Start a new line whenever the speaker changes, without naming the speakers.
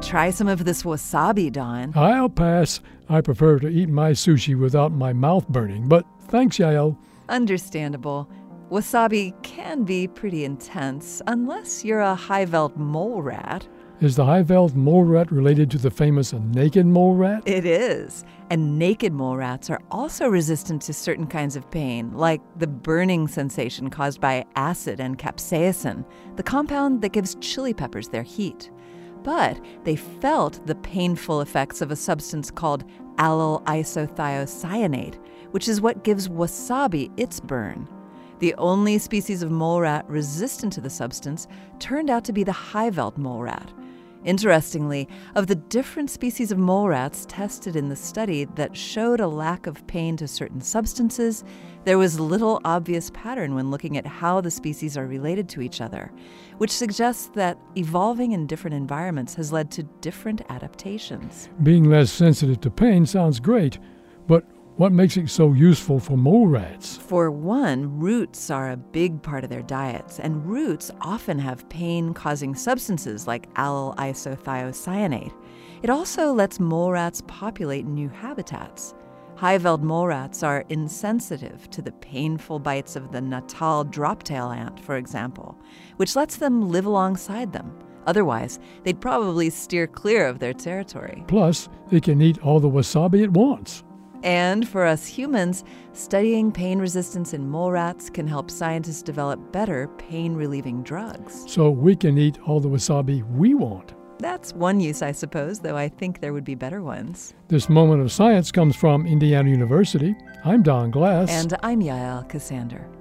try some of this wasabi, Don?
I'll pass. I prefer to eat my sushi without my mouth burning, but thanks, Yael.
Understandable. Wasabi can be pretty intense, unless you're a Highveld mole rat.
Is the Highveld mole rat related to the famous naked mole rat?
It is. And naked mole rats are also resistant to certain kinds of pain, like the burning sensation caused by acid and capsaicin, the compound that gives chili peppers their heat. But they felt the painful effects of a substance called allyl isothiocyanate, which is what gives wasabi its burn. The only species of mole rat resistant to the substance turned out to be the Highveld mole rat. Interestingly, of the different species of mole rats tested in the study that showed a lack of pain to certain substances, there was little obvious pattern when looking at how the species are related to each other, which suggests that evolving in different environments has led to different adaptations.
Being less sensitive to pain sounds great, but what makes it so useful for mole rats?
For one, roots are a big part of their diets, and roots often have pain-causing substances like allyl isothiocyanate. It also lets mole rats populate new habitats. Highveld mole rats are insensitive to the painful bites of the Natal droptail ant, for example, which lets them live alongside them. Otherwise, they'd probably steer clear of their territory.
Plus, it can eat all the wasabi it wants.
And for us humans, studying pain resistance in mole rats can help scientists develop better pain-relieving drugs.
So we can eat all the wasabi we want.
That's one use, I suppose, though I think there would be better ones.
This moment of science comes from Indiana University. I'm Don Glass.
And I'm Yael Cassander.